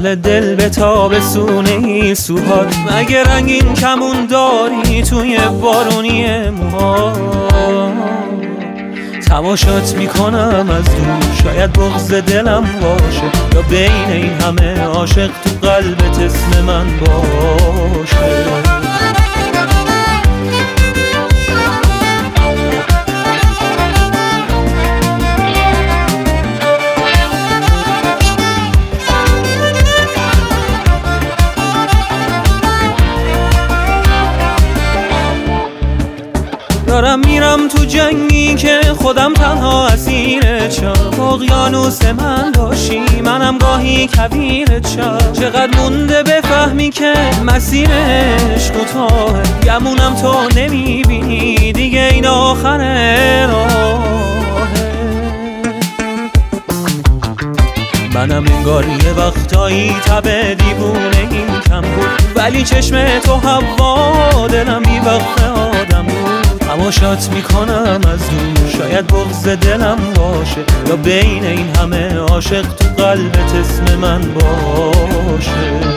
نقل دل به تابستون این سوهاد، مگه رنگین کمون داری توی بارونی موها؟ تماشات میکنم از دور، شاید بغض دلم باشه یا بین این همه عاشق تو قلبت اسم من باشه. دارم میرم تو جنگی که خودم تنها اسیرت شم، اقیانوس من باشی منم گاهی کویرت شم. چقدر مونده بفهمی که مسیر عشق کوتاهه، گمونم تو نمیبینی دیگه این آخر راهه. منم انگار یه وقتایی تب دیوونه این کم بود، ولی چشم تو هوا دلم بی وقت آدم بود. تماشات میکنم از دور، شاید بغض دلم باشه یا بین این همه عاشق تو قلبت اسم من باشه.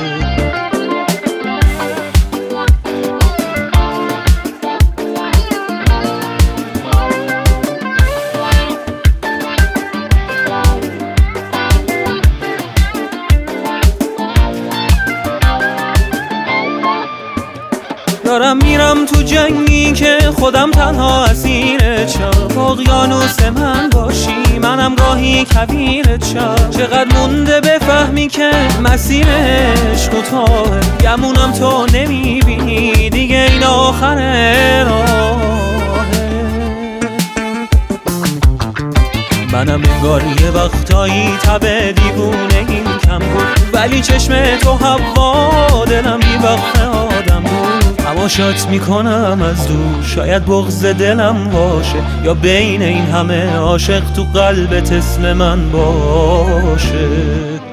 دارم میرم تو جنگی که خودم تنها اسیرت شم، اقیانوس من باشی منم گاهی کویرت شم. چقدر مونده بفهمی که مسیر عشق کوتاهه، گمونم تو نمیبینی دیگه این آخر راهه. منم انگار یه وقتایی تب دیوونه این کم بود، ولی چشم تو هوا دلم بی وقت آدم بود. تماشات میکنم از دور، شاید بغض دلم باشه یا بین این همه عاشق تو قلبت اسم من باشه.